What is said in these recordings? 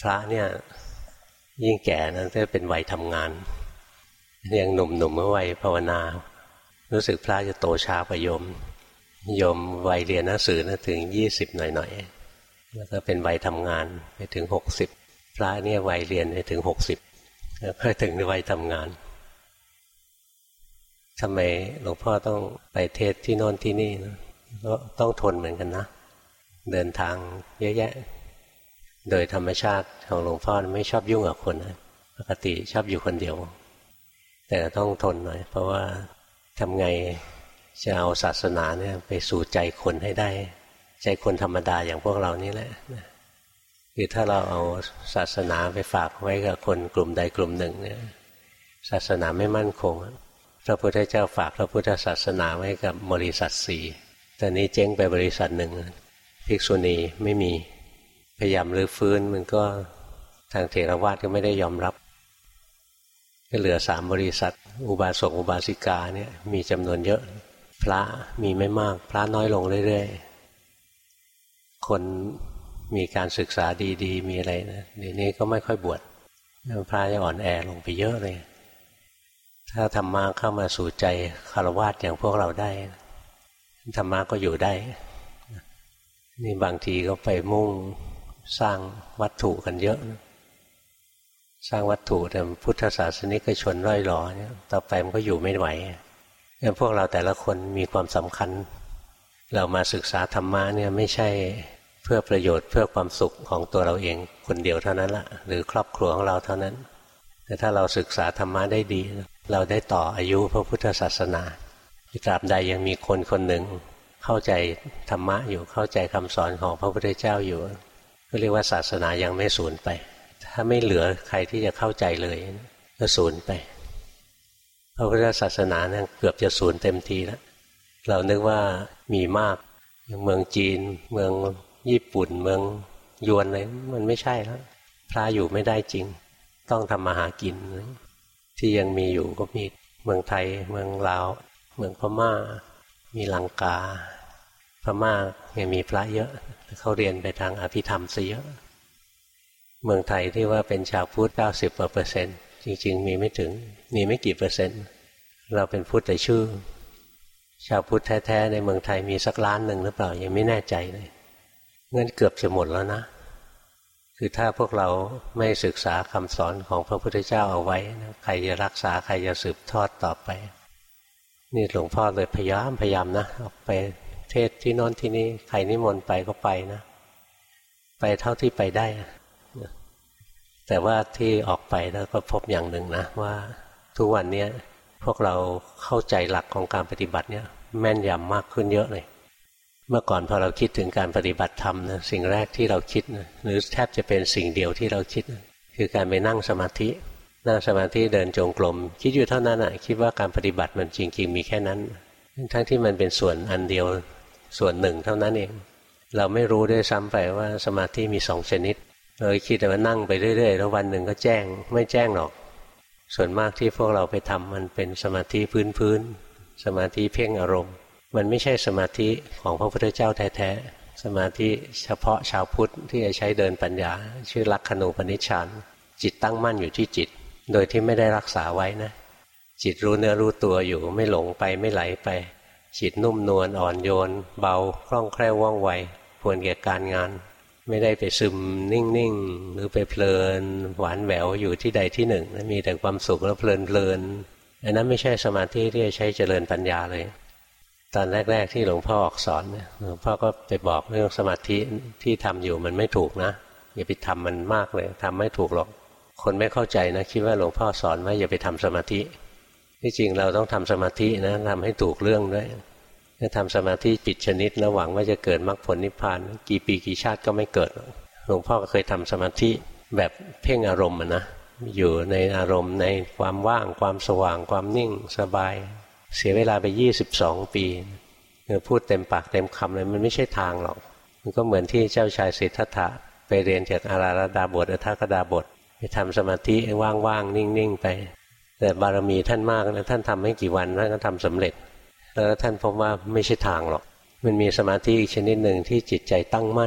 พระเนี่ยยิ่งแก่นั้นจะเป็นวัยทำงานยังหนุ่มๆเมื่อวัยภาวนารู้สึกพระจะโตช้ากว่าโยมวัยเรียนหนังสือนะถึง20หน่อยๆแล้วก็เป็นวัยทำงานไปถึง60พระเนี่ยวัยเรียนไปถึง60แล้วก็ถึงวัยทำงานทำไมหลวงพ่อต้องไปเทศที่โน่นที่นี่นะก็ต้องทนเหมือนกันนะเดินทางเยอะแยะโดยธรรมชาติของหลวงพ่อไม่ชอบยุ่งกับคนนะปกติชอบอยู่คนเดียวแต่ต้องทนหน่อยเพราะว่าทำไงจะเอาศาสนาเนี่ยไปสู่ใจคนให้ได้ใจคนธรรมดาอย่างพวกเรานี่แหละคือถ้าเราเอาศาสนาไปฝากไว้กับคนกลุ่มใดกลุ่มหนึ่งเนี่ยศาสนาไม่มั่นคงพระพุทธเจ้าฝากพระพุทธศาสนาไว้กับบริษัท4ตอนนี้เจ๊งไปบริษัทหนึ่งภิกษุณีไม่มีพยายามรื้อฟื้นมันก็ทางเถรวาทก็ไม่ได้ยอมรับก็เหลือ3บริษัทอุบาสกอุบาสิกาเนี่ยมีจำนวนเยอะพระมีไม่มากพระน้อยลงเรื่อยๆคนมีการศึกษาดีๆมีอะไรนะเดี๋ยวนี้ก็ไม่ค่อยบวชพระจะอ่อนแอลงไปเยอะเลยถ้าธรรมะเข้ามาสู่ใจคฤหัสถ์อย่างพวกเราได้ธรรมะก็อยู่ได้นี่บางทีก็ไปมุ่งสร้างวัตถุกันเยอะสร้างวัตถุแต่พุทธศาสนิกชนร่อยหรอเนี่ยต่อไปมันก็อยู่ไม่ไหวพวกเราแต่ละคนมีความสำคัญเรามาศึกษาธรรมะเนี่ยไม่ใช่เพื่อประโยชน์เพื่อความสุขของตัวเราเองคนเดียวเท่านั้นละหรือครอบครัวของเราเท่านั้นแต่ถ้าเราศึกษาธรรมะได้ดีเราได้ต่ออายุพระพุทธศาสนาตราบใดยังมีคนคนหนึ่งเข้าใจธรรมะอยู่เข้าใจคำสอนของพระพุทธเจ้าอยู่ก็เรียกว่าศาสนายังไม่สูญไปถ้าไม่เหลือใครที่จะเข้าใจเลยก็สูญไปพระพุทธศาสนาเนี่ยเกือบจะสูญเต็มทีแล้วเรานึกว่ามีมากอย่างเมืองจีนเมืองญี่ปุ่นเมืองยวนอะไรมันไม่ใช่แล้วพระอยู่ไม่ได้จริงต้องทำมาหากินที่ยังมีอยู่ก็มีเมืองไทยเมืองลาวเมืองพม่ามีลังกาพม่ายังมีพระเยอะเขาเรียนไปทางอภิธรรมซะเยอะเมืองไทยที่ว่าเป็นชาวพุทธ90%จริงๆมีไม่ถึงมีไม่กี่เปอร์เซ็นต์เราเป็นพุทธแต่ชื่อชาวพุทธแท้ๆในเมืองไทยมีสักล้านหนึ่งหรือเปล่ายังไม่แน่ใจเลยงั้นเกือบจะหมดแล้วนะคือถ้าพวกเราไม่ศึกษาคำสอนของพระพุทธเจ้าเอาไว้นะใครจะรักษาใครจะสืบทอดต่อไปนี่หลวงพ่อเลยพยายามนะออกไปเทศที่โน้นที่นี่ใครนิมนต์ไปก็ไปนะไปเท่าที่ไปได้แต่ว่าที่ออกไปแล้วก็พบอย่างหนึ่งนะว่าทุกวันนี้พวกเราเข้าใจหลักของการปฏิบัติเนี่ยแม่นยำมากขึ้นเยอะเลยเมื่อก่อนพอเราคิดถึงการปฏิบัติธรรมนะสิ่งแรกที่เราคิดนะหรือแทบจะเป็นสิ่งเดียวที่เราคิดนะคือการไปนั่งสมาธินั่งสมาธิเดินจงกรมคิดอยู่เท่านั้นคิดว่าการปฏิบัติมันจริงๆมีแค่นั้นทั้งที่มันเป็นส่วนอันเดียวส่วนหนึ่งเท่านั้นเองเราไม่รู้ด้วยซ้ำไปว่าสมาธิมี2ชนิดเราคิดแต่ว่านั่งไปเรื่อยๆแล้ววันหนึ่งก็แจ้งไม่แจ้งหรอกส่วนมากที่พวกเราไปทำมันเป็นสมาธิพื้นๆสมาธิเพ่งอารมณ์มันไม่ใช่สมาธิของพระพุทธเจ้าแท้ๆสมาธิเฉพาะชาวพุทธที่จะใช้เดินปัญญาชื่อลักขณูปนิชฌานจิตตั้งมั่นอยู่ที่จิตโดยที่ไม่ได้รักษาไว้นะจิตรู้เนื้อรู้ตัวอยู่ไม่หลงไปไม่ไหลไปจิตนุ่มนวลอ่อนโยนเบาคล่องแคล่วว่องไวควรแก่การงานไม่ได้ไปซึมนิ่งๆหรือไปเพลินหวานแหววอยู่ที่ใดที่หนึ่งมีแต่ความสุขแล้วเพลินอันนั้นไม่ใช่สมาธิที่จะใช้เจริญปัญญาเลยตอนแรกๆที่หลวงพ่อออกสอนหลวงพ่อก็ไปบอกเรื่องสมาธิที่ทำอยู่มันไม่ถูกนะอย่าไปทำมันมากเลยทำไม่ถูกหรอกคนไม่เข้าใจนะคิดว่าหลวงพ่อสอนว่าอย่าไปทำสมาธิที่จริงเราต้องทำสมาธินะทำให้ถูกเรื่องด้วยถ้าทำสมาธิจิตชนิดแล้วหวังว่าจะเกิดมรรคผลนิพพานกี่ปีกี่ชาติก็ไม่เกิดหลวงพ่อก็เคยทำสมาธิแบบเพ่งอารมณ์นะอยู่ในอารมณ์ในความว่างความสว่างความนิ่งสบายเสียเวลาไป22 ปีพูดเต็มปากเต็มคำเลยมันไม่ใช่ทางหรอกมันก็เหมือนที่เจ้าชายสิทธัตถะไปเรียนจากอาราธดาบทอัฏฐกดาบทไปทำสมาธิว่างๆนิ่งๆไปแต่บารมีท่านมากนะท่านทำไม่กี่วันท่านก็ทำสำเร็จแล้วท่านพบว่าไม่ใช่ทางหรอกมันมีสมาธิอีกชนิดหนึ่งที่จิตใจตั้งมั่น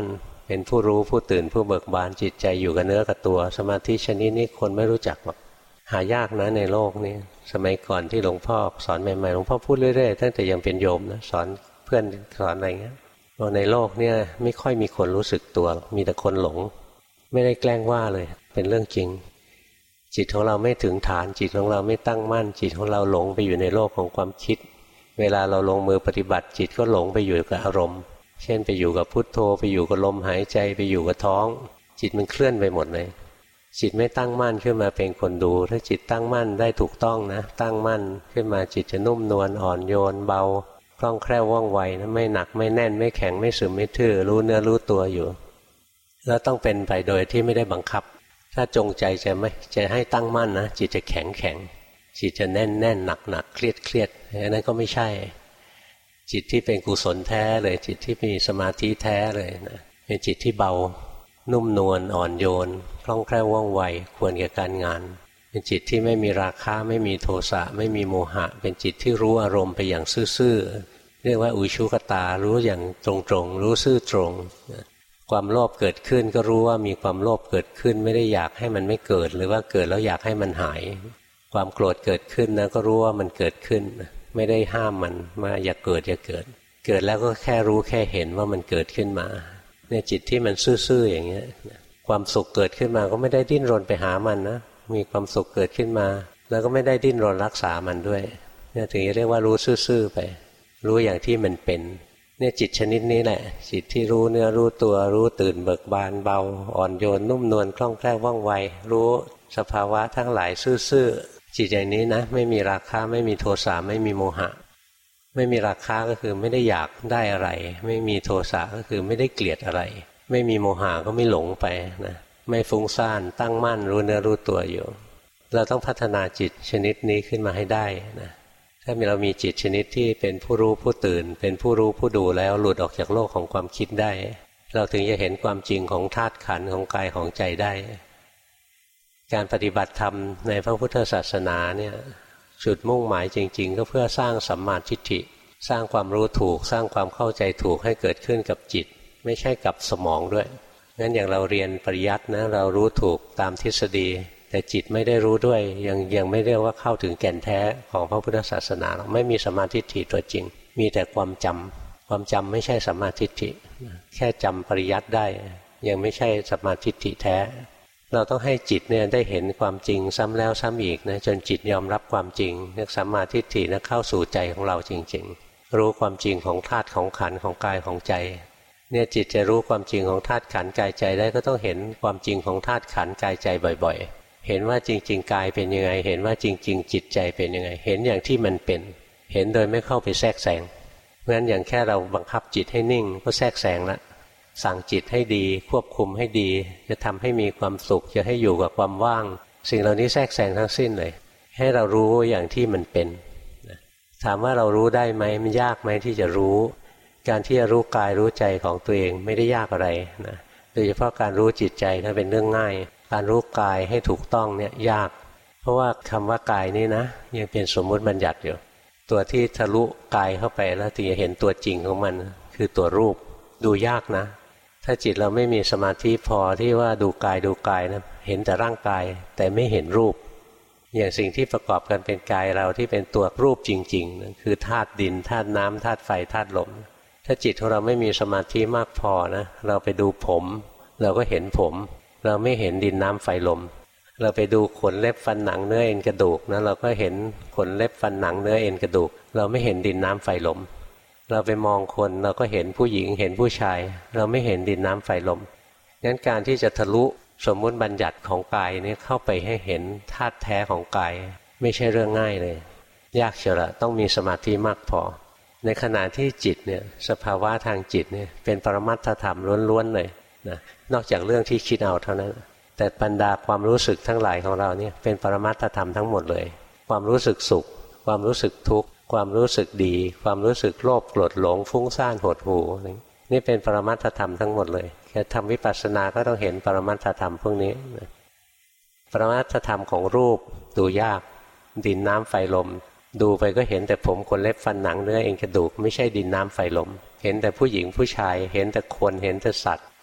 เป็นผู้รู้ผู้ตื่นผู้เบิกบานจิตใจอยู่กับเนื้อกับตัวสมาธิชนิดนี้คนไม่รู้จักหรอกหายากนะในโลกนี้สมัยก่อนที่หลวงพ่อสอนใหม่ๆหลวงพ่อพูดเรื่อยๆตั้งแต่ยังเป็นโยมนะสอนเพื่อนสอนอะไรเงี้ยว่าในโลกเนี่ยไม่ค่อยมีคนรู้สึกตัวมีแต่คนหลงไม่ได้แกล้งว่าเลยเป็นเรื่องจริงจิตของเราไม่ถึงฐานจิตของเราไม่ตั้งมั่นจิตของเราหลงไปอยู่ในโลกของความคิดเวลาเราลงมือปฏิบัติจิตก็หลงไปอยู่กับอารมณ์เช่นไปอยู่กับพุทโธไปอยู่กับลมหายใจไปอยู่กับท้องจิตมันเคลื่อนไปหมดเลยจิตไม่ตั้งมั่นขึ้นมาเป็นคนดูถ้าจิตตั้งมั่นได้ถูกต้องนะตั้งมั่นขึ้นมาจิตจะนุ่มนวลอ่อนโยนเบาคล่องแคล่วว่องไวนะไม่หนักไม่แน่นไม่แข็งไม่ซึมไม่ทื่อรู้เนื้อรู้ตัวอยู่แล้วต้องเป็นไปโดยที่ไม่ได้บังคับถ้าจงใจจะให้ตั้งมั่นนะจิตจะแข็งแข็งจิตจะแน่นแน่นหนักหนักเครียดเครียดอันนั้นก็ไม่ใช่จิตที่เป็นกุศลแท้เลยจิตที่มีสมาธิแท้เลยนะเป็นจิตที่เบานุ่มนวลอ่อนโยนคล่องแคล่วว่องไวควรแก่การงานเป็นจิตที่ไม่มีราคะไม่มีโทสะไม่มีโมหะเป็นจิตที่รู้อารมณ์ไปอย่างซื่อๆเรียกว่าอุชุกตารู้อย่างตรงๆรู้ซื่อตรงความโลภเกิดขึ้นก็รู้ว่ามีความโลภเกิดขึ้นไม่ได้อยากให้มันไม่เกิดหรือว่าเกิดแล้วอยากให้มันหายความโกรธเกิดขึ้นนะก็รู้ว่ามันเกิดขึ้นไม่ได้ห้ามมันมาอย่าเกิดอย่าเกิดเกิดแล้วก็แค่รู้แค่เห็นว่ามันเกิดขึ้นมาเนี่ยจิตที่มันซื่อๆอย่างเงี้ยความสุขเกิดขึ้นมาก็ไม่ได้ดิ้นรนไปหามันนะมีความสุขเกิดขึ้นมาแล้วก็ไม่ได้ดิ้นรนรักษามันด้วยเนี่ยถึงจะเรียกว่ารู้ซื่อๆไปรู้อย่างที่มันเป็นเนี่ยจิตชนิดนี้แหละจิตที่รู้เนื้อรู้ตัวรู้ตื่นเบิกบานเบาอ่อนโยนนุ่มนวลคล่องแคล่วว่องไวรู้สภาวะทั้งหลายซื่อๆจิตอย่างนี้นะไม่มีราคะไม่มีโทสะไม่มีโมหะไม่มีราคะก็คือไม่ได้อยากได้อะไรไม่มีโทสะก็คือไม่ได้เกลียดอะไรไม่มีโมหะก็ไม่หลงไปนะไม่ฟุ้งซ่านตั้งมั่นรู้เนื้อรู้ตัวอยู่เราต้องพัฒนาจิตชนิดนี้ขึ้นมาให้ได้นะถ้าเรามีจิตชนิดที่เป็นผู้รู้ผู้ตื่นเป็นผู้รู้ผู้ดูแล้วหลุดออกจากโลกของความคิดได้เราถึงจะเห็นความจริงของธาตุขันธ์ของกายของใจได้การปฏิบัติธรรมในพระพุทธศาสนาเนี่ยจุดมุ่งหมายจริงๆก็เพื่อสร้างสัมมาทิฏฐิสร้างความรู้ถูกสร้างความเข้าใจถูกให้เกิดขึ้นกับจิตไม่ใช่กับสมองด้วยงั้นอย่างเราเรียนปริยัตินะเรารู้ถูกตามทฤษฎีแต่จิตไม่ได้รู้ด้วยยังไม่เรียกว่าเข้าถึงแก่นแท้ของพระพุทธศาสนาไม่มีสัมมาทิฏฐิตัวจริงมีแต่ความจำไม่ใช่สัมมาทิฏฐิแค่จำปริยัติได้ยังไม่ใช่สัมมาทิฏฐิแท้เราต้องให้จิตเนี่ยได้เห็นความจริงซ้ำแล้วซ้ำอีกนะจนจิตยอมรับความจริงเรียกสัมมาทิฏฐินะเข้าสู่ใจของเราจริงๆรู้ความจริงของธาตุของขันธ์ของกายของใจเนี่ยจิตจะรู้ความจริงของธาตุขันธ์กายใจได้ก็ต้องเห็นความจริงของธาตุขันธ์กายใจบ่อยๆเห็นว่าจริงๆกายเป็นยังไงเห็นว่าจริงๆจิตใจเป็นยังไงเห็นอย่างที่มันเป็นเห็นโดยไม่เข้าไปแทรกแซงเพราะฉะนั้นอย่างแค่เราบังคับจิตให้นิ่งก็แทรกแซงละสั่งจิตให้ดีควบคุมให้ดีจะทำให้มีความสุขจะให้อยู่กับความว่างสิ่งเหล่านี้แทรกแซงทั้งสิ้นเลยให้เรารู้อย่างที่มันเป็นถามว่าเรารู้ได้ไหมมันยากไหมที่จะรู้การที่จะรู้กายรู้ใจของตัวเองไม่ได้ยากอะไรนะโดยเฉพาะการรู้จิตใจนั้นเป็นเรื่องง่ายการรู้กายให้ถูกต้องเนี่ยยากเพราะว่าคำว่ากายนี่นะยังเป็นสมมุติบัญญัติอยู่ตัวที่ทะลุกายเข้าไปแล้วถึงจะเห็นตัวจริงของมันคือตัวรูปดูยากนะถ้าจิตเราไม่มีสมาธิพอที่ว่าดูกายนะเห็นแต่ร่างกายแต่ไม่เห็นรูปอย่างสิ่งที่ประกอบกันเป็นกายเราที่เป็นตัวรูปจริงๆคือธาตุดินธาตุน้ำธาตุไฟธาตุลมถ้าจิตของเราไม่มีสมาธิมากพอนะเราไปดูผมเราก็เห็นผมเราไม่เห็นดินน้ำไฟลมเราไปดูขนเล็บฟันหนังเนื้อเอ็นกระดูกนะเราก็เห็นขนเล็บฟันหนังเนื้อเอ็นกระดูกเราไม่เห็นดินน้ำไฟลมเราไปมองคนเราก็เห็นผู้หญิงเห็นผู้ชายเราไม่เห็นดินน้ำไฟลมงั้นการที่จะทะลุสมมุติบัญญัติของกายนี้เข้าไปให้เห็นธาตุแท้ของกายไม่ใช่เรื่องง่ายเลยยากเชียวละต้องมีสมาธิมากพอในขณะที่จิตเนี่ยสภาวะทางจิตเนี่ยเป็นปรมัตถธรรมล้วนๆเลยนะนอกจากเรื่องที่คิดเอาเท่านั้นแต่บรรดาความรู้สึกทั้งหลายของเราเนี่ยเป็นปรมัตถธรรมทั้งหมดเลยความรู้สึกสุขความรู้สึกทุกข์ความรู้สึกดีความรู้สึกโลภโกรธหลงฟุ้งซ่านหดหู่นี่เป็นปรมัตถธรรมทั้งหมดเลยแค่ทำวิปัสสนาก็ต้องเห็นปรมัตถธรรมพวกนี้ปรมัตถธรรมของรูปดูยากดินน้ำไฟลมดูไปก็เห็นแต่ผมขนเล็บฟันหนังเนื้อเอ็นกระดูกไม่ใช่ดินน้ำไฟลมเห็นแต่ผู้หญิงผู้ชายเห็นแต่คนเห็นแต่สัตว์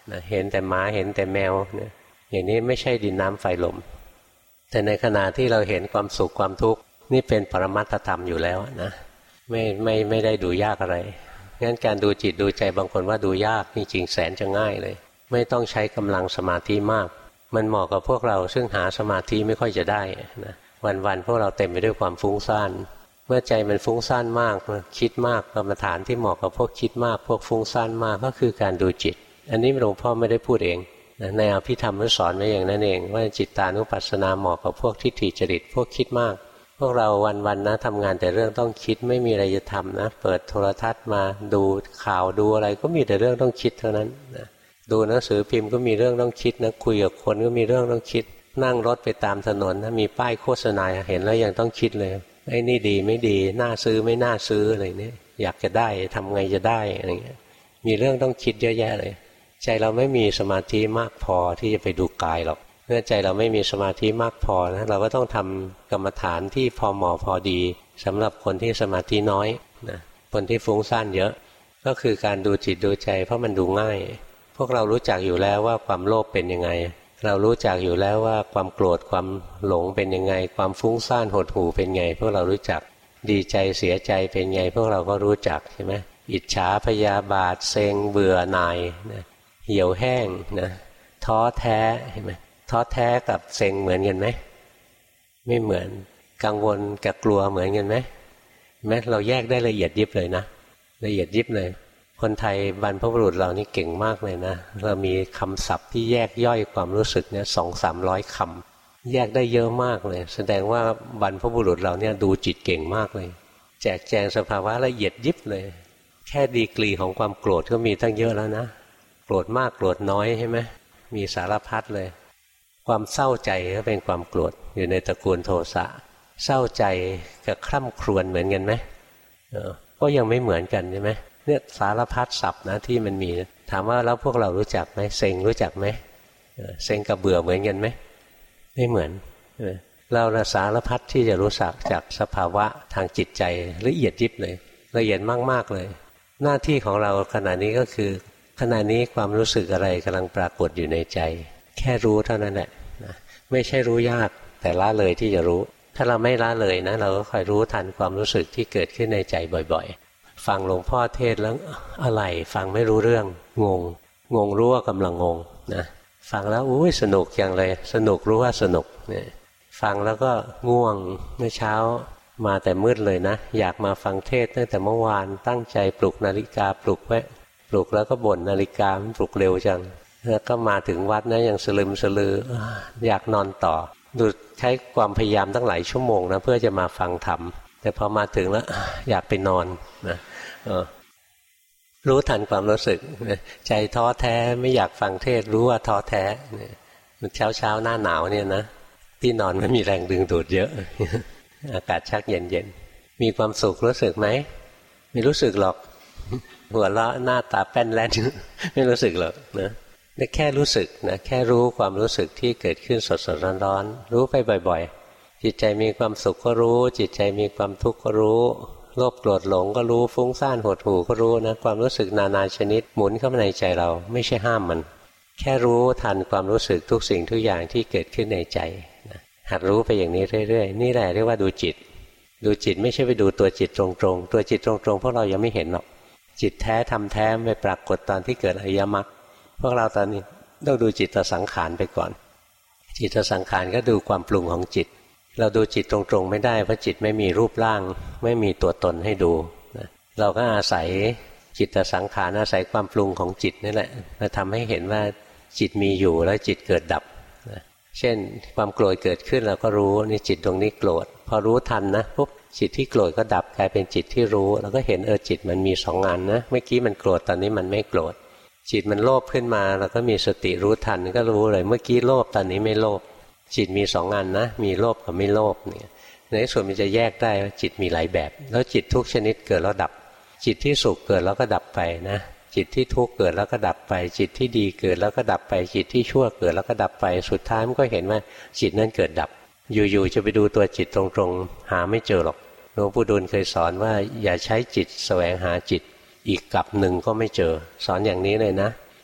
นะเห็นแต่หมาเห็นแต่แมวนะอย่างนี้ไม่ใช่ดินน้ำไฟลมแต่ในขณะที่เราเห็นความสุขความทุกข์นี่เป็นปรมัตถธรรมอยู่แล้วนะไม่ได้ดูยากอะไรงั้นการดูจิตดูใจบางคนว่าดูยากจริงๆแสนจะง่ายเลยไม่ต้องใช้กำลังสมาธิมากมันเหมาะกับพวกเราซึ่งหาสมาธิไม่ค่อยจะได้นะวันๆพวกเราเต็มไปด้วยความฟุ้งซ่านเมื่อใจมันฟุ้งซ่านมากคิดมากกรรมฐานที่เหมาะกับพวกคิดมากพวกฟุ้งซ่านมากก็คือการดูจิตอันนี้หลวงพ่อไม่ได้พูดเองในอภิธรรมสอนไว้อย่างนั้นเองว่าจิตตานุปัสสนาเหมาะกับพวกทิฏฐิจริตพวกคิดมากพวกเราวันๆนะทำงานแต่เรื่องต้องคิดไม่มีอะไรจะทำนะเปิดโทรทัศน์มาดูข่าวดูอะไรก็มีแต่เรื่องต้องคิดเท่านั้นนะดูหนังสือพิมพ์ก็มีเรื่องต้องคิดนะคุยกับคนก็มีเรื่องต้องคิดนั่งรถไปตามถนนนะมีป้ายโฆษณาเห็นแล้วยังต้องคิดเลยไอ้นี่ดีไม่ดีน่าซื้อไม่น่าซื้ออะไรเนี่ยอยากจะได้ทำไงจะได้อะไรเงี้ยมีเรื่องต้องคิดเยอะแยะเลยใจเราไม่มีสมาธิมากพอที่จะไปดูกายหรอกเมื่อใจเราไม่มีสมาธิมากพอนะเราก็ต้องทำกรรมฐานที่พอเหมาะพอดีสำหรับคนที่สมาธิน้อยนะคนที่ฟุ้งซ่านเยอะก็คือการดูจิตดูใจเพราะมันดูง่ายพวกเรารู้จักอยู่แล้วว่าความโลภเป็นยังไงเรารู้จักอยู่แล้วว่าความโกรธความหลงเป็นยังไงความฟุ้งซ่านหดหู่เป็นไงพวกเรารู้จักดีใจเสียใจเป็นไงพวกเราก็รู้จักใช่ไหมอิจฉาพยาบาทเซ็งเบื่อหน่ายนะเหี่ยวแห้งนะท้อแท้เห็นไหมท้อแท้กับเซ็งเหมือนกันไหมไม่เหมือนกังวลกับกลัวเหมือนกันไหมแม้เราแยกได้ละเอียดยิบเลยนะละเอียดยิบเลยคนไทยบรรพบุรุษเรานี่เก่งมากเลยนะเรามีคำศัพท์ที่แยกย่อยความรู้สึกเนี่ย200-300 คำแยกได้เยอะมากเลยแสดงว่าบรรพบุรุษเราเนี่ยดูจิตเก่งมากเลยแจกแจงสภาวะละเอียดยิบเลยแค่ดีกรีของความโกรธก็มีตั้งเยอะแล้วนะโกรธมากโกรธน้อยใช่ไหมมีสารพัดเลยความเศร้าใจก็เป็นความโกรธอยู่ในตระกูลโทสะเศร้าใจกับคร่ำครวญเหมือนกันไหมก็ยังไม่เหมือนกันใช่ไหมเนี่ยสารพัดศัพท์นะที่มันมีถามว่าแล้วพวกเรารู้จักไหมเซ็งรู้จักไหมเซ็งกับเบื่อเหมือนกันไหมไม่เหมือนเราสารพัดที่จะรู้จักจากสภาวะทางจิตใจละเอียดยิบเลยละเอียดมากๆเลยหน้าที่ของเราขณะนี้ก็คือขณะนี้ความรู้สึกอะไรกำลังปรากฏอยู่ในใจแค่รู้เท่านั้นแหละนะไม่ใช่รู้ยากแต่ละเลยที่จะรู้ถ้าเราไม่ละเลยนะเราก็คอยรู้ทันความรู้สึกที่เกิดขึ้นในใจบ่อยๆฟังหลวงพ่อเทศแล้วอะไรฟังไม่รู้เรื่องงงรู้ว่ากำลังงงนะฟังแล้วอุ้ยสนุกอย่างเลยสนุกรู้ว่าสนุกเนี่ยฟังแล้วก็ง่วงเมื่อเช้ามาแต่มืดเลยนะอยากมาฟังเทศตั้งแต่เมื่อวานตั้งใจปลุกนาฬิกาปลุกไว้ปลุกแล้วก็บ่นนาฬิกามันปลุกเร็วจังแล้วก็มาถึงวัดนะยังสลึมสลืออยากนอนต่อดูใช้ความพยายามตั้งหลายชั่วโมงนะเพื่อจะมาฟังธรรมแต่พอมาถึงแล้วอยากไปนอนนะรู้ทันความรู้สึกใจท้อแท้ไม่อยากฟังเทศรู้ว่าท้อแท้เช้าหน้าหนาวเนี่ยนะที่นอนไม่มีแรงดึงดูดเยอะอากาศชักเย็นมีความสุขรู้สึกไหมไม่รู้สึกหรอกหัวเราะหน้าตาแป้นแล่นไม่รู้สึกหรอกนะแค่รู้สึกนะแค่รู้ความรู้สึกที่เกิดขึ้นสดๆร้อนๆรู้ไปบ่อยๆจิตใจมีความสุขก็รู้จิตใจมีความทุกข์ก็รู้โลภโกรธหลงก็รู้ฟุ้งซ่านหดหู่ก็รู้นะความรู้สึกนานาชนิดหมุนเข้ามาในใจเราไม่ใช่ห้ามมันแค่รู้ทันความรู้สึกทุกสิ่งทุกอย่างที่เกิดขึ้นในใจนะหัดรู้ไปอย่างนี้เรื่อยๆนี่แหละเรียกว่าดูจิตดูจิตไม่ใช่ไปดูตัวจิตตรงๆตัวจิตตรงๆพวกเรายังไม่เห็นหรอกจิตแท้ทำแท้ไม่ปรากฏตอนที่เกิดอริยมรรคพวกเราตอนนี้ต้องดูจิตสังขารไปก่อนจิตสังขารก็ดูความปรุงของจิตเราดูจิตตรงๆไม่ได้เพราะจิตไม่มีรูปร่างไม่มีตัวตนให้ดูนะเราก็อาศัยจิตสังขารอาศัยความปรุงของจิตนี่แหละมาทำให้เห็นว่าจิตมีอยู่แล้วจิตเกิดดับนะเช่นความโกรธเกิดขึ้นเราก็รู้นี่จิตตรงนี้โกรธพอรู้ทันนะปุ๊บจิตที่โกรธก็ดับกลายเป็นจิตที่รู้เราก็เห็นจิตมันมีสองอันนะเมื่อกี้มันโกรธตอนนี้มันไม่โกรธจิตมันโลภขึ้นมาเราก็มีสติรู้ทันก็รู้เลยเมื่อกี้โลภตอนนี้ไม่โลภจิตมีสองอันนะมีโลภกับไม่โลภเนี่ยในส่วนมันจะแยกได้ว่าจิตมีหลายแบบแล้วจิตทุกชนิดเกิดแล้วดับจิตที่สุขเกิดแล้วก็ดับไปนะจิตที่ทุกข์เกิดแล้วก็ดับไปจิตที่ดีเกิดแล้วก็ดับไปจิตที่ชั่วเกิดแล้วก็ดับไปสุดท้ายมันก็เห็นว่าจิตนั้นเกิดดับอยู่ๆจะไปดูตัวจิตตรงๆหาไม่เจอหรอกหลวงปู่ดูลเคยสอนว่าอย่าใช้จิตแสวงหาจิตอีกกลับหนึ่งก็ไม่เจอสอนอย่างนี้เลยนะ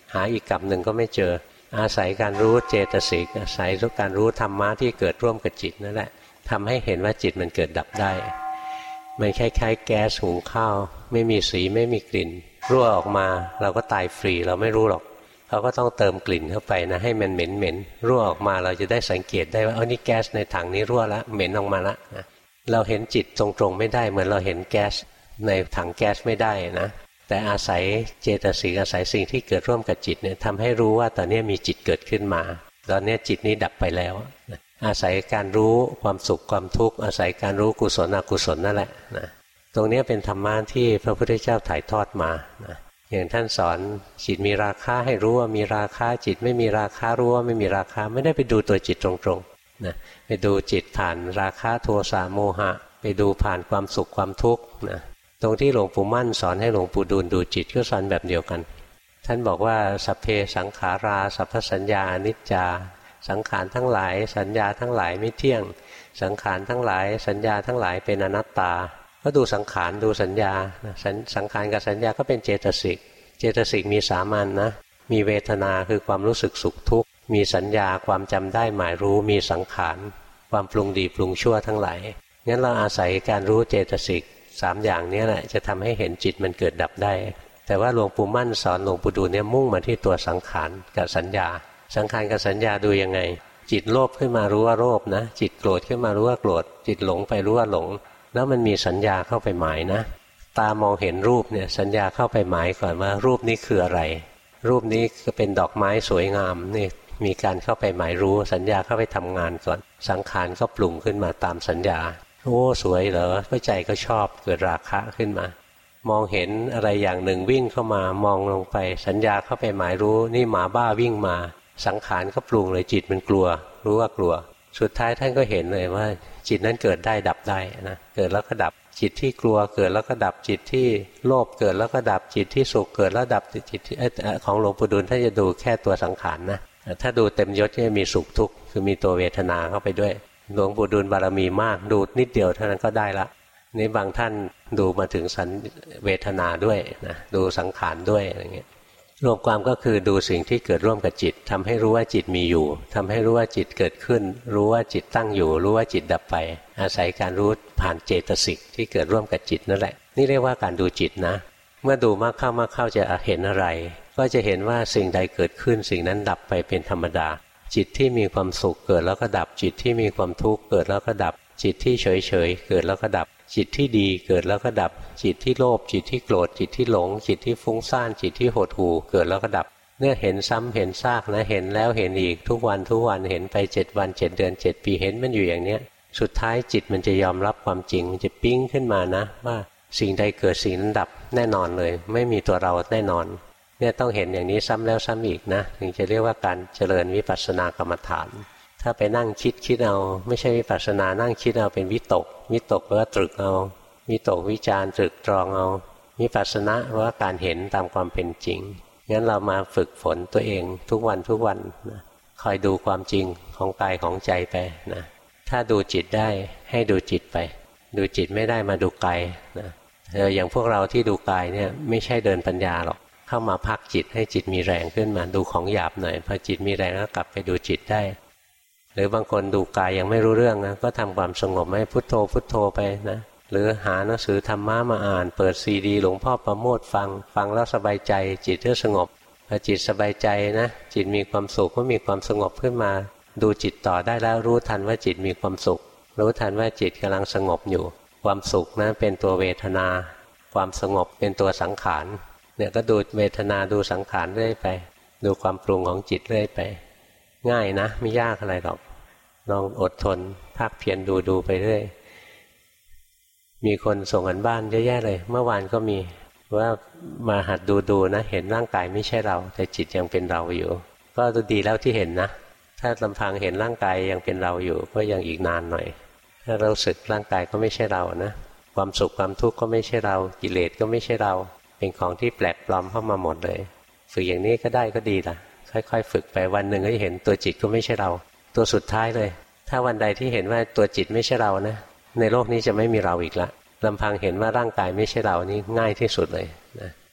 หาอีกกับหนึ่งก็ไม่เจออาศัยการรู้เจตสิกอาศัยการรู้ธรรมะที่เกิดร่วมกับจิตนั่นแหละทำให้เห็นว่าจิตมันเกิดดับได้มันคล้ายๆแก๊สหุงข้าวไม่มีสีไม่มีกลิ่นรั่วออกมาเราก็ตายฟรีเราไม่รู้หรอกเขาก็ต้องเติมกลิ่นเข้าไปนะให้มันเหม็นรั่วออกมาเราจะได้สังเกตได้ว่านี่แก๊สในถังนี้รั่วแล้วเหม็นออกมาแล้วนะเราเห็นจิตตรงๆไม่ได้เหมือนเราเห็นแก๊สในถังแก๊สไม่ได้นะแต่อาศัยเจตสิกอาศัยสิ่งที่เกิดร่วมกับจิตเนี่ยทำให้รู้ว่าตอนนี้มีจิตเกิดขึ้นมาตอนนี้จิตนี้ดับไปแล้วอาศัยการรู้ความสุขความทุกข์อาศัยการรู้กุศลอกุศลนั่นแหละนะตรงนี้เป็นธรรมะที่พระพุทธเจ้าถ่ายทอดมานะอย่างท่านสอนจิตมีราคะให้รู้ว่ามีราคะจิตไม่มีราคะรู้ว่าไม่มีราคะไม่ได้ไปดูตัวจิตตรงๆนะไปดูจิตผ่านราคะโทสะโมหะไปดูผ่านความสุขความทุกข์นะตรงที่หลวงปู่มั่นสอนให้หลวงปู่ดูลดูจิตก็สอนแบบเดียวกันท่านบอกว่าสัพเพสังขาราสัพพสัญญาอนิจจาสังขารทั้งหลายสัญญาทั้งหลายไม่เที่ยงสังขารทั้งหลายสัญญาทั้งหลายเป็นอนัตตาก็ดูสังขารดูสัญญาสังขารกับสัญญาก็เป็นเจตสิกเจตสิกมีสามัญนะมีเวทนาคือความรู้สึกสุขทุกข์มีสัญญาความจำได้หมายรู้มีสังขารความปรุงดีปรุงชั่วทั้งหลายงั้นเราอาศัยการรู้เจตสิก3อย่างนี้แหละจะทำให้เห็นจิตมันเกิดดับได้แต่ว่าหลวงปู่มั่นสอนหลวงปู่ดูลเนี่ยมุ่งมาที่ตัวสังขารกับสัญญาสังขารกับสัญญาดูยังไงจิตโลภขึ้นมารู้ว่าโลภนะจิตโกรธขึ้นมารู้ว่าโกรธจิตหลงไปรู้ว่าหลงแล้วมันมีสัญญาเข้าไปหมายนะตามองเห็นรูปเนี่ยสัญญาเข้าไปหมายก่อนว่ารูปนี้คืออะไรรูปนี้ก็เป็นดอกไม้สวยงามนี่มีการเข้าไปหมายรู้สัญญาเข้าไปทำงานก่อนสังขารก็ปรุงขึ้นมาตามสัญญาโอ้สวยเหรอก็ใจก็ชอบเกิดราคะขึ้นมามองเห็นอะไรอย่างหนึ่งวิ่งเข้ามามองลงไปสัญญาเข้าไปหมายรู้นี่หมาบ้าวิ่งมาสังขารก็ปรุงเลยจิตมันกลัวรู้ว่ากลัวสุดท้ายท่านก็เห็นเลยว่าจิตนั้นเกิดได้ดับได้นะเกิดแล้วก็ดับจิตที่กลัวเกิดแล้วก็ดับจิตที่โลภเกิดแล้วก็ดับจิตที่สุขเกิดแล้วดับจิตที่ของหลวงปู่ดูลท่านจะดูแค่ตัวสังขารนะถ้าดูเต็มยศจะมีสุขทุกข์คือมีตัวเวทนาเข้าไปด้วยหลวงปู่ดูลบารมีมากดูนิดเดียวเท่านั้นก็ได้ละนี่บางท่านดูมาถึงสัญเวทนาด้วยนะดูสังขารด้วยอะไรเงี้ยรวมความก็คือดูสิ่งที่เกิดร่วมกับจิตทำให้รู้ว่าจิตมีอยู่ทำให้รู้ว่าจิตเกิดขึ้นรู้ว่าจิตตั้งอยู่รู้ว่าจิตดับไปอาศัยการรู้ผ่านเจตสิกที่เกิดร่วมกับจิตนั่นแหละนี่เรียกว่าการดูจิตนะเมื่อดูมากเข้าจะเห็นอะไรก็จะเห็นว่าสิ่งใดเกิดขึ้นสิ่งนั้นดับไปเป็นธรรมดาจิตที่มีความสุขเกิดแล้วก็ดับจิตที่มีความทุกข์เกิดแล้วก็ดับจิตที่เฉยเกิดแล้วก็ดับจิตที่ดีเกิดแล้วก็ดับจิตที่โลภจิตที่โกรธจิตที่หลงจิตที่ฟุ้งซ่านจิตที่หดหู่เกิดแล้วก็ดับเนี่ยเห็นซ้ำเห็นซากนะเห็นแล้วเห็นอีกทุกวันเห็นไป7 วัน7 เดือน7 ปีเห็นมันอยู่อย่างเนี้ยสุดท้ายจิตมันจะยอมรับความจริงมันจะปิ้งขึ้นมานะว่าสิ่งใดเกิดสิ่งนั้นดับแน่นอนเลยไม่มีตัวเราแน่นอนเนี่ยต้องเห็นอย่างนี้ซ้ำแล้วซ้ำอีกนะถึงจะเรียกว่าการเจริญวิปัสสนากรรมฐานถ้าไปนั่งคิดเอาไม่ใช่วิปัสสนานั่งคิดเอาเป็นวิตกว่าตรึกเอาวิตกวิจารตรึกตรองเอาวิปัสสนาว่าการเห็นตามความเป็นจริงงั้นเรามาฝึกฝนตัวเองทุกวันนะคอยดูความจริงของกายของใจไปนะถ้าดูจิตได้ให้ดูจิตไปดูจิตไม่ได้มาดูกายนะอย่างพวกเราที่ดูกายเนี่ยไม่ใช่เดินปัญญาหรอกเข้ามาพักจิตให้จิตมีแรงขึ้นมาดูของหยาบหน่อยพอจิตมีแรงแล้วกลับไปดูจิตได้หรือบางคนดูกายยังไม่รู้เรื่องนะก็ทำความสงบให้พุทโธไปนะหรือหาหนังสือธรรมะมาอ่านเปิดซีดีหลวงพ่อประโมทฟังแล้วสบายใจจิตก็สงบพอจิตสบายใจนะจิตมีความสุขก็มีความสงบขึ้นมาดูจิตต่อได้แล้วรู้ทันว่าจิตมีความสุขรู้ทันว่าจิตกำลังสงบอยู่ความสุขนะเป็นตัวเวทนาความสงบเป็นตัวสังขารเนี่ยก็ดูเวทนาดูสังขารเรื่อยไปดูความปรุงของจิตเรื่อยไปง่ายนะไม่ยากอะไรหรอกลองอดทนภาคเพียรดูไปเรื่อยมีคนส่งกันบ้านเยอะแยะเลยเมื่อวานก็มีว่ามาหัดดูนะเห็นร่างกายไม่ใช่เราแต่จิตยังเป็นเราอยู่ก็ดีแล้วที่เห็นนะถ้าลำพังเห็นร่างกายยังเป็นเราอยู่ก็ยังอีกนานหน่อยถ้าเราสึกร่างกายก็ไม่ใช่เรานะความสุขความทุกข์ก็ไม่ใช่เรากิเลสก็ไม่ใช่เราเป็นของที่แปลกปลอมเข้ามาหมดเลยฝึกอย่างนี้ก็ได้ก็ดีล่ะค่อยๆฝึกไปวันหนึ่งก็จะเห็นตัวจิตก็ไม่ใช่เราตัวสุดท้ายเลยถ้าวันใดที่เห็นว่าตัวจิตไม่ใช่เรานะในโลกนี้จะไม่มีเราอีกละลำพังเห็นว่าร่างกายไม่ใช่เรานี่ง่ายที่สุดเลยนะ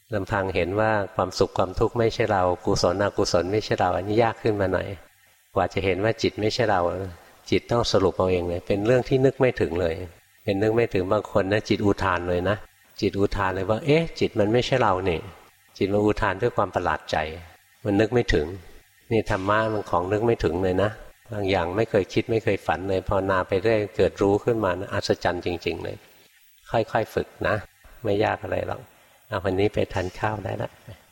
ลำพังเห็นว่าความสุขความทุกข์ไม่ใช่เรากุศลอกุศลไม่ใช่เราอันนี้ยากขึ้นมาหน่อยกว่าจะเห็นว่าจิตไม่ใช่เราจิตต้องสรุปเอาเองเลยเป็นเรื่องที่นึกไม่ถึงเลยเป็นนึกไม่ถึงบางคนนะจิตอุทานเลยนะจิตอุทานเลยว่าเอ๊ะจิตมันไม่ใช่เราเนี่ยจิตมันอุทานด้วยความประหลาดใจมันนึกไม่ถึงนี่ธรรมะมันของนึกไม่ถึงเลยนะบางอย่างไม่เคยคิดไม่เคยฝันเลยพอนาไปเรื่อยเกิดรู้ขึ้นมานะอัศจรรย์จริงๆเลยค่อยๆฝึกนะไม่ยากอะไรหรอกเอาวันนี้ไปทานข้าวได้ละ